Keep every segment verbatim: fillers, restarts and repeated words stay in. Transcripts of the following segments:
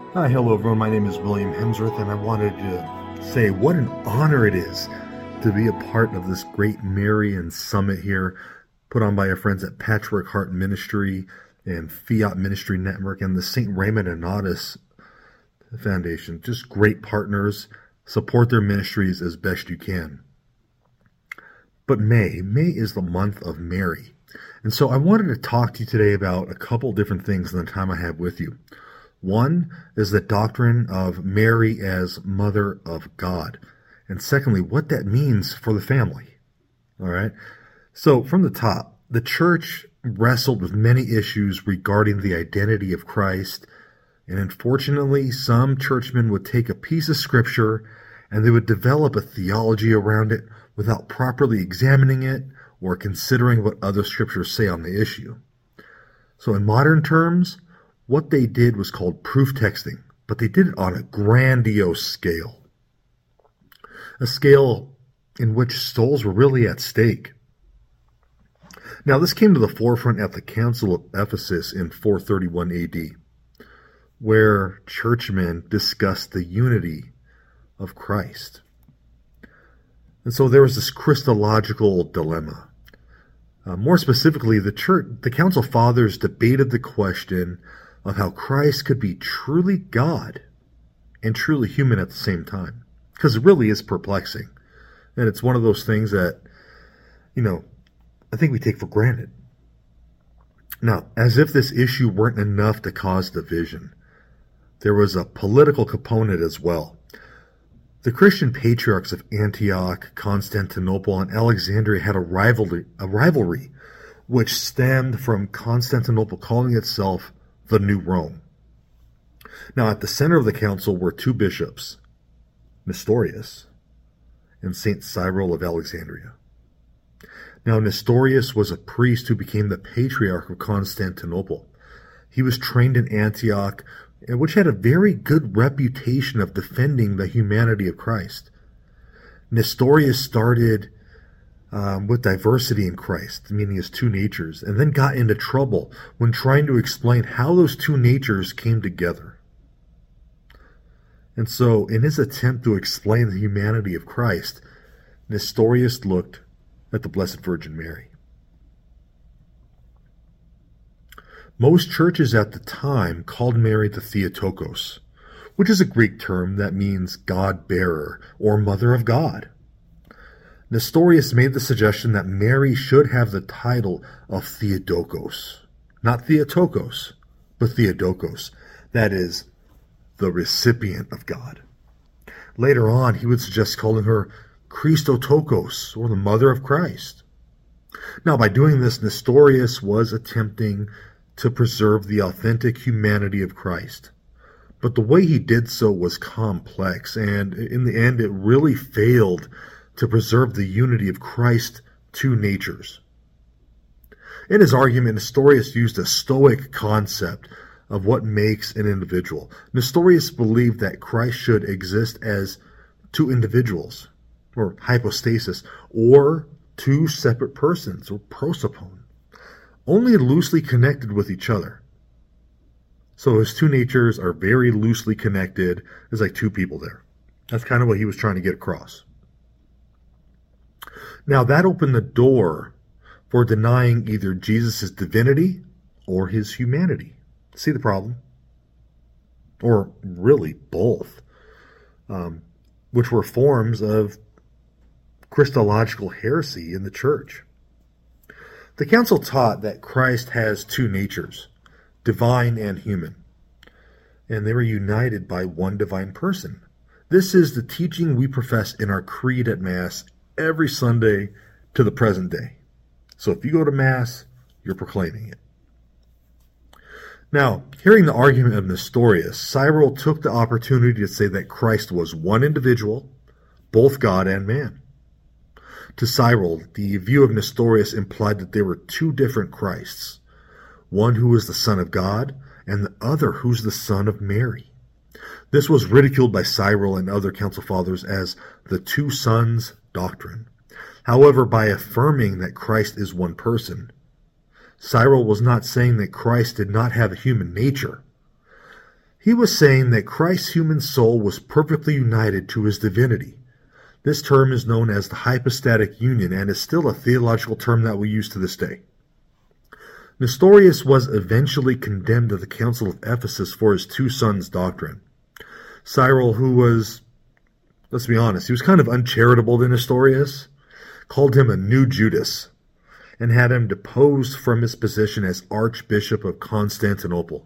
Hi, hello everyone. My name is William Hemsworth, and I wanted to say what an honor it is to be a part of this great Marian Summit here, put on by our friends at Patchwork Heart Ministry and Fiat Ministry Network and the Saint Raymond Nonnatus Foundation. Just great partners. Support their ministries as best you can. But May, May is the month of Mary. And so I wanted to talk to you today about a couple different things in the time I have with you. One is the doctrine of Mary as Mother of God. And secondly, what that means for the family. All right. So from the top, the church wrestled with many issues regarding the identity of Christ. And unfortunately, some churchmen would take a piece of scripture and they would develop a theology around it without properly examining it or considering what other scriptures say on the issue. So in modern terms, what they did was called proof texting, but they did it on a grandiose scale. A scale in which souls were really at stake. Now, this came to the forefront at the Council of Ephesus in four thirty-one A D, where churchmen discussed the unity of Christ. And so there was this Christological dilemma. Uh, more specifically, the church, the Council Fathers debated the question of how Christ could be truly God and truly human at the same time. Because it really is perplexing. And it's one of those things that, you know, I think we take for granted. Now, as if this issue weren't enough to cause division, there was a political component as well. The Christian patriarchs of Antioch, Constantinople, and Alexandria had a rivalry, a rivalry which stemmed from Constantinople calling itself the New Rome. Now, at the center of the council were two bishops, Nestorius and Saint Cyril of Alexandria. Now, Nestorius was a priest who became the patriarch of Constantinople. He was trained in Antioch, which had a very good reputation of defending the humanity of Christ. Nestorius started Um, with diversity in Christ, meaning his two natures, and then got into trouble when trying to explain how those two natures came together. And so, in his attempt to explain the humanity of Christ, Nestorius looked at the Blessed Virgin Mary. Most churches at the time called Mary the Theotokos, which is a Greek term that means God-bearer or Mother of God. Nestorius made the suggestion that Mary should have the title of Theotokos. Not Theotokos, but Theotokos. That is, the recipient of God. Later on, he would suggest calling her Christotokos, or the Mother of Christ. Now, by doing this, Nestorius was attempting to preserve the authentic humanity of Christ. But the way he did so was complex, and in the end, it really failed to preserve the unity of Christ's two natures. In his argument, Nestorius used a Stoic concept of what makes an individual. Nestorius believed that Christ should exist as two individuals, or hypostasis, or two separate persons, or prosopon, only loosely connected with each other. So his two natures are very loosely connected. There's like two people there. That's kind of what he was trying to get across. Now, that opened the door for denying either Jesus' divinity or his humanity. See the problem? Or really both, um, which were forms of Christological heresy in the church. The council taught that Christ has two natures, divine and human, and they were united by one divine person. This is the teaching we profess in our creed at Mass every Sunday to the present day. So if you go to Mass, you're proclaiming it. Now, hearing the argument of Nestorius, Cyril took the opportunity to say that Christ was one individual, both God and man. To Cyril, the view of Nestorius implied that there were two different Christs, one who was the Son of God and the other who's the Son of Mary. This was ridiculed by Cyril and other council fathers as the two sons doctrine. However, by affirming that Christ is one person, Cyril was not saying that Christ did not have a human nature. He was saying that Christ's human soul was perfectly united to his divinity. This term is known as the hypostatic union and is still a theological term that we use to this day. Nestorius was eventually condemned at the Council of Ephesus for his two sons doctrine. Cyril, who was, let's be honest, he was kind of uncharitable to Nestorius, called him a new Judas, and had him deposed from his position as Archbishop of Constantinople.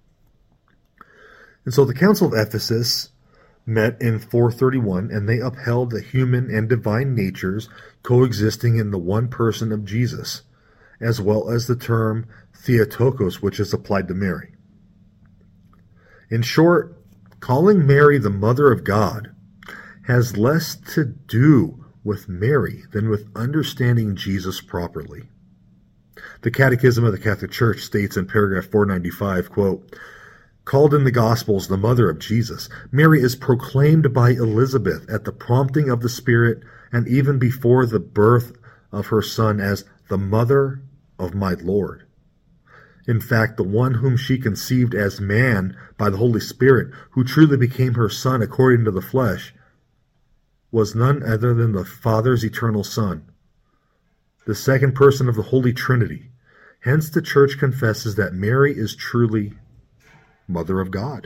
And so the Council of Ephesus met in four thirty-one, and they upheld the human and divine natures coexisting in the one person of Jesus, as well as the term Theotokos, which is applied to Mary. In short, calling Mary the Mother of God has less to do with Mary than with understanding Jesus properly. The Catechism of the Catholic Church states in paragraph four ninety-five, quote, "Called in the Gospels the Mother of Jesus, Mary is proclaimed by Elizabeth at the prompting of the Spirit and even before the birth of her Son as the Mother of my Lord. In fact, the one whom she conceived as man by the Holy Spirit, who truly became her Son according to the flesh, was none other than the Father's eternal Son, the second person of the Holy Trinity. Hence the Church confesses that Mary is truly Mother of God."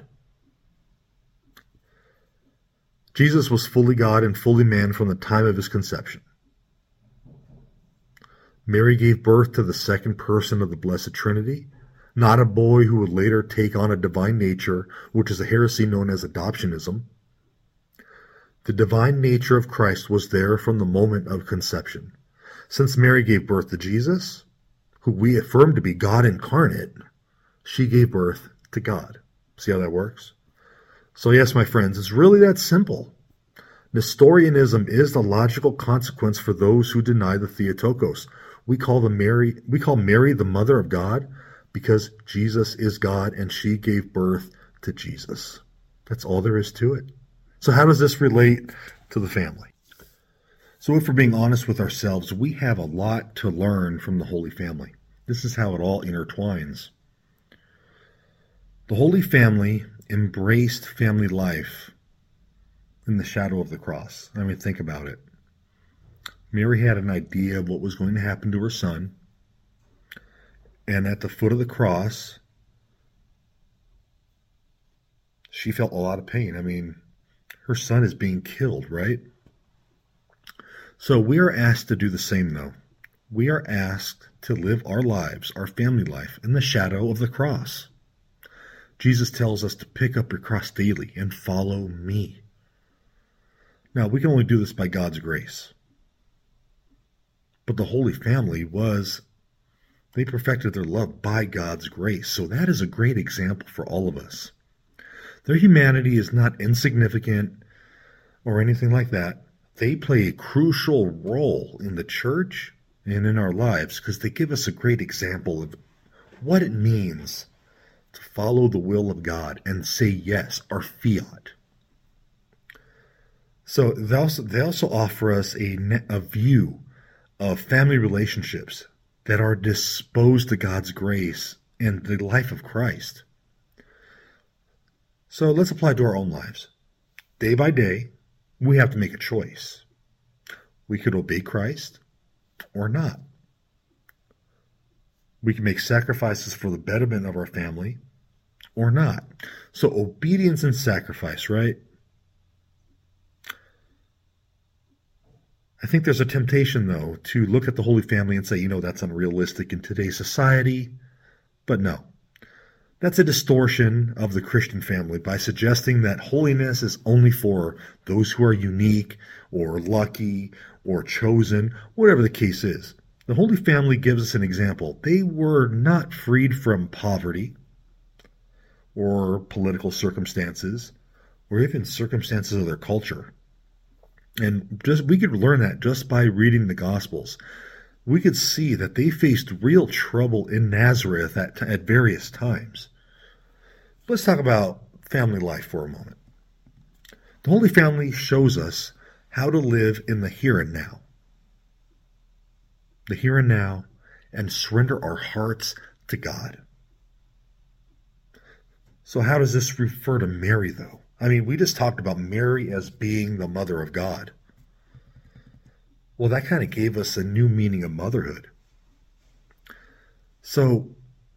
Jesus was fully God and fully man from the time of his conception. Mary gave birth to the second person of the Blessed Trinity, not a boy who would later take on a divine nature, which is a heresy known as adoptionism. The divine nature of Christ was there from the moment of conception. Since Mary gave birth to Jesus, who we affirm to be God incarnate, she gave birth to God. See how that works? So yes, my friends, it's really that simple. Nestorianism is the logical consequence for those who deny the Theotokos. We call the Mary, we call Mary the Mother of God because Jesus is God and she gave birth to Jesus. That's all there is to it. So how does this relate to the family? So if we're being honest with ourselves, we have a lot to learn from the Holy Family. This is how it all intertwines. The Holy Family embraced family life in the shadow of the cross. I mean, think about it. Mary had an idea of what was going to happen to her son. And at the foot of the cross, she felt a lot of pain. I mean, her son is being killed, right? So we are asked to do the same, though. We are asked to live our lives, our family life, in the shadow of the cross. Jesus tells us to pick up your cross daily and follow me. Now, we can only do this by God's grace. But the Holy Family was, they perfected their love by God's grace. So that is a great example for all of us. Their humanity is not insignificant or anything like that. They play a crucial role in the church and in our lives because they give us a great example of what it means to follow the will of God and say yes, our fiat. So they also, they also offer us a, a view of family relationships that are disposed to God's grace and the life of Christ. So let's apply to our own lives. Day by day, we have to make a choice. We could obey Christ or not. We can make sacrifices for the betterment of our family or not. So obedience and sacrifice, right? I think there's a temptation, though, to look at the Holy Family and say, you know, that's unrealistic in today's society. But no. That's a distortion of the Christian family by suggesting that holiness is only for those who are unique or lucky or chosen, whatever the case is. The Holy Family gives us an example. They were not freed from poverty or political circumstances or even circumstances of their culture. And just we could learn that just by reading the Gospels. We could see that they faced real trouble in Nazareth at, at various times. Let's talk about family life for a moment. The Holy Family shows us how to live in the here and now. The here and now, and surrender our hearts to God. So how does this refer to Mary, though? I mean, we just talked about Mary as being the mother of God. Well, that kind of gave us a new meaning of motherhood. So,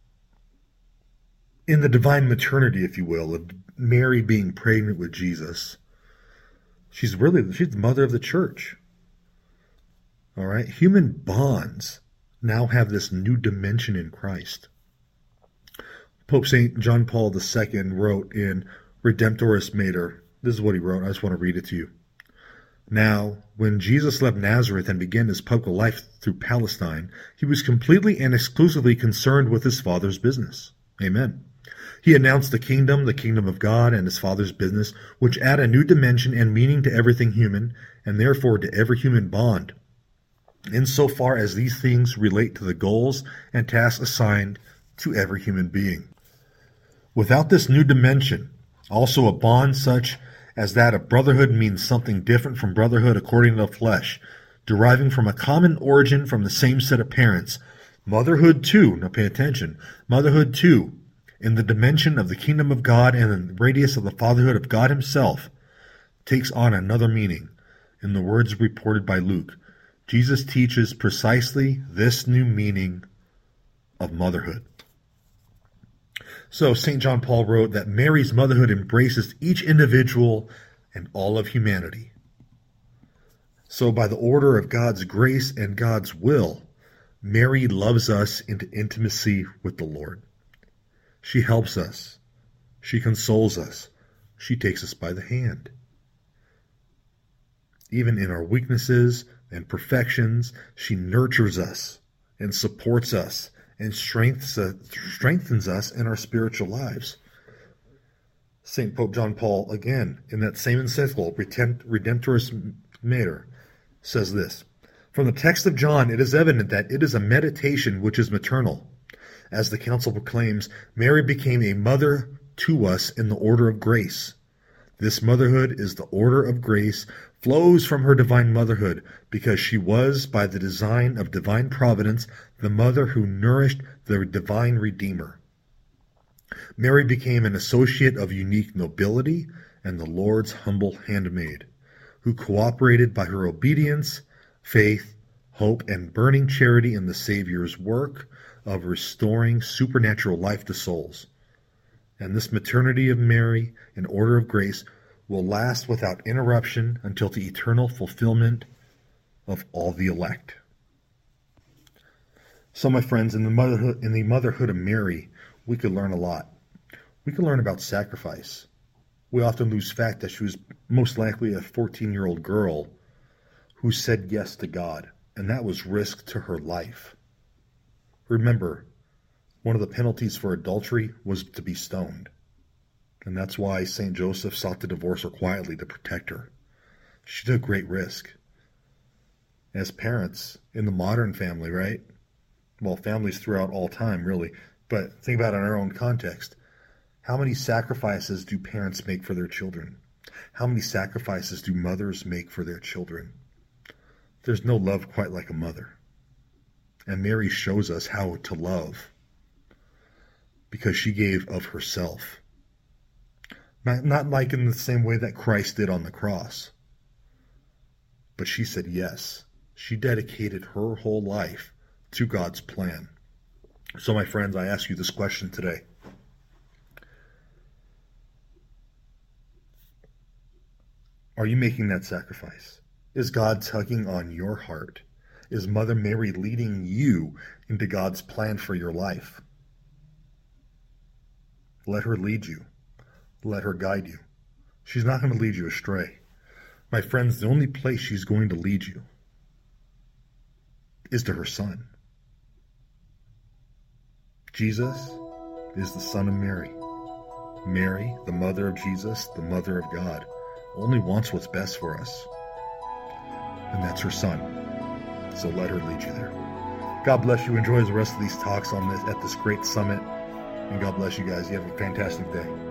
in the divine maternity, if you will, of Mary being pregnant with Jesus, she's really, she's the mother of the church. All right? Human bonds now have this new dimension in Christ. Pope Saint John Paul the Second wrote in Redemptoris Mater, this is what he wrote, I just want to read it to you. Now, when Jesus left Nazareth and began his public life through Palestine, he was completely and exclusively concerned with his Father's business. Amen. He announced the kingdom, the kingdom of God, and his Father's business, which add a new dimension and meaning to everything human, and therefore to every human bond, insofar as these things relate to the goals and tasks assigned to every human being. Without this new dimension, also a bond such as that of brotherhood means something different from brotherhood according to the flesh, deriving from a common origin from the same set of parents. Motherhood too, now pay attention, motherhood too, in the dimension of the kingdom of God and in the radius of the fatherhood of God himself, takes on another meaning. In the words reported by Luke, Jesus teaches precisely this new meaning of motherhood. So Saint John Paul wrote that Mary's motherhood embraces each individual and all of humanity. So by the order of God's grace and God's will, Mary loves us into intimacy with the Lord. She helps us. She consoles us. She takes us by the hand. Even in our weaknesses and perfections, she nurtures us and supports us and strengthens us in our spiritual lives. Saint Pope John Paul, again, in that same encyclical, Redemptoris Mater, says this, from the text of John, it is evident that it is a meditation which is maternal. As the council proclaims, Mary became a mother to us in the order of grace. This motherhood is the order of grace, flows from her divine motherhood, because she was, by the design of divine providence, the mother who nourished the divine Redeemer. Mary became an associate of unique nobility and the Lord's humble handmaid, who cooperated by her obedience, faith, hope, and burning charity in the Savior's work of restoring supernatural life to souls. And this maternity of Mary, in order of grace, will last without interruption until the eternal fulfillment of all the elect. So, my friends, in the motherhood, in the motherhood of Mary, we could learn a lot. We could learn about sacrifice. We often lose fact that she was most likely a fourteen-year-old girl who said yes to God, and that was risk to her life. Remember, one of the penalties for adultery was to be stoned. And that's why Saint Joseph sought to divorce her quietly to protect her. She took great risk. As parents, in the modern family, right? Well, families throughout all time, really. But think about it in our own context. How many sacrifices do parents make for their children? How many sacrifices do mothers make for their children? There's no love quite like a mother. And Mary shows us how to love, because she gave of herself. Not, not like in the same way that Christ did on the cross. But she said yes. She dedicated her whole life to God's plan. So, my friends, I ask you this question today. Are you making that sacrifice? Is God tugging on your heart? Is Mother Mary leading you into God's plan for your life? Let her lead you. Let her guide you. She's not going to lead you astray. My friends, the only place she's going to lead you is to her Son. Jesus is the Son of Mary. Mary, the mother of Jesus, the mother of God, only wants what's best for us. And that's her Son. So let her lead you there. God bless you. Enjoy the rest of these talks on this at this great summit. And God bless you guys. You have a fantastic day.